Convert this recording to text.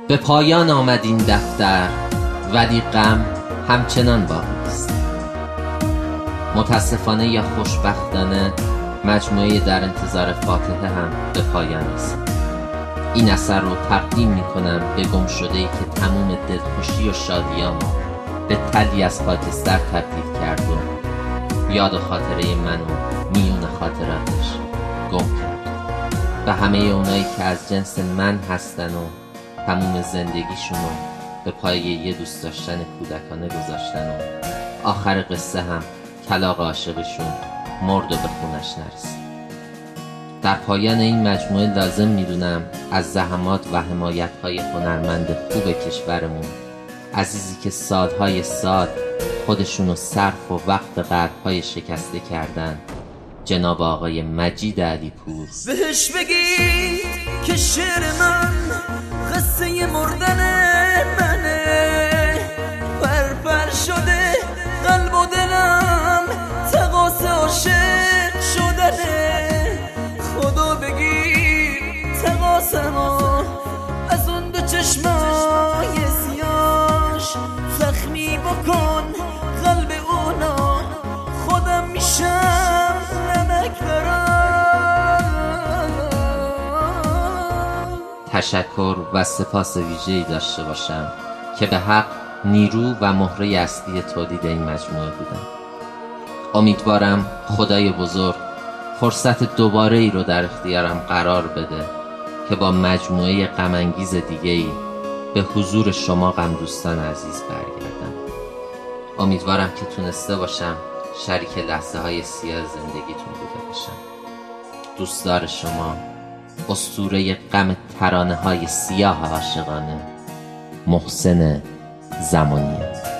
به پایان آمد این دفتر، ولی غم همچنان باقی است. متاسفانه یا خوشبختانه مجموعه در انتظار فاتحه هم به پایان است. این اثر رو تقدیم می کنم به گمشده‌ای که تمام دلخوشی و شادیامو به تلی از خاکستر تبدیل کرد و یاد و خاطره منو میون خاطراتش گم کرد. و همه اونایی که از جنس من هستن و تموم زندگیشونو به پای یه دوست داشتن کودکانه گذاشتن و آخر قصه هم کلاغ عاشقشون مرد و به خونش نرسید. در پایان این مجموعه لازم میدونم از زحمات و حمایت‌های هنرمند خوب کشورمون، عزیزی که سالهای سال خودشونو صرف و وقت قلب‌های شکسته کردن، جناب آقای مجید علیپور. بهش بگی که شعر من قصه مردن منه، پرپر شده قلب و دلم تقاس عاشق شدنه. خدا بگی تقاسمو از اون دو چشمای سیاش زخمی بکن قلب اونا، خودم میشم نمک برام. تشکر و سپاس ویژه‌ای داشته باشم که به حق نیرو و مهره اصلی تولید این مجموعه بودم. امیدوارم خدای بزرگ فرصت دوباره ای رو در اختیارم قرار بده که با مجموعه غم‌انگیز دیگه‌ای به حضور شما غم‌دوستان عزیز برگردم. امیدوارم که تونسته باشم شریک لحظه های سیاه زندگیتون بوده باشم. دوستدار شما، اسطوره غم ترانه های سیاه عاشقانه، محسن زمانی.